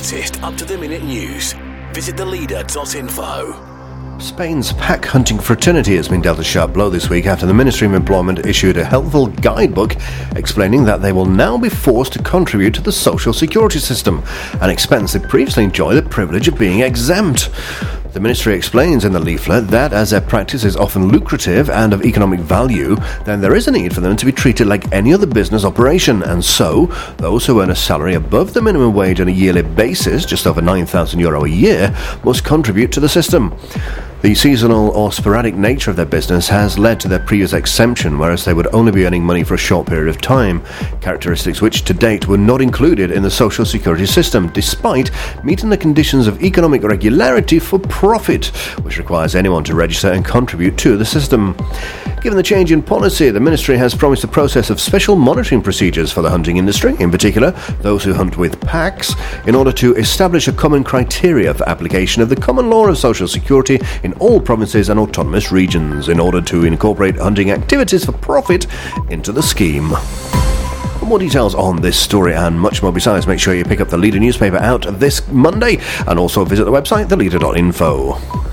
latest up-to-the-minute news, visit theleader.info. Spain's pack hunting fraternity has been dealt a sharp blow this week after the Ministry of Employment issued a helpful guidebook explaining that they will now be forced to contribute to the social security system, an expense they previously enjoyed the privilege of being exempt. The ministry explains in the leaflet that as their practice is often lucrative and of economic value, then there is a need for them to be treated like any other business operation, and so those who earn a salary above the minimum wage on a yearly basis, just over €9,000 a year, must contribute to the system. The seasonal or sporadic nature of their business has led to their previous exemption, whereas they would only be earning money for a short period of time, characteristics which to date were not included in the social security system, despite meeting the conditions of economic regularity for profit, which requires anyone to register and contribute to the system. Given the change in policy, the ministry has promised a process of special monitoring procedures for the hunting industry, in particular those who hunt with packs, in order to establish a common criteria for application of the common law of social security in all provinces and autonomous regions, in order to incorporate hunting activities for profit into the scheme. For more details on this story and much more besides, make sure you pick up the Leader newspaper out this Monday, and also visit the website theleader.info.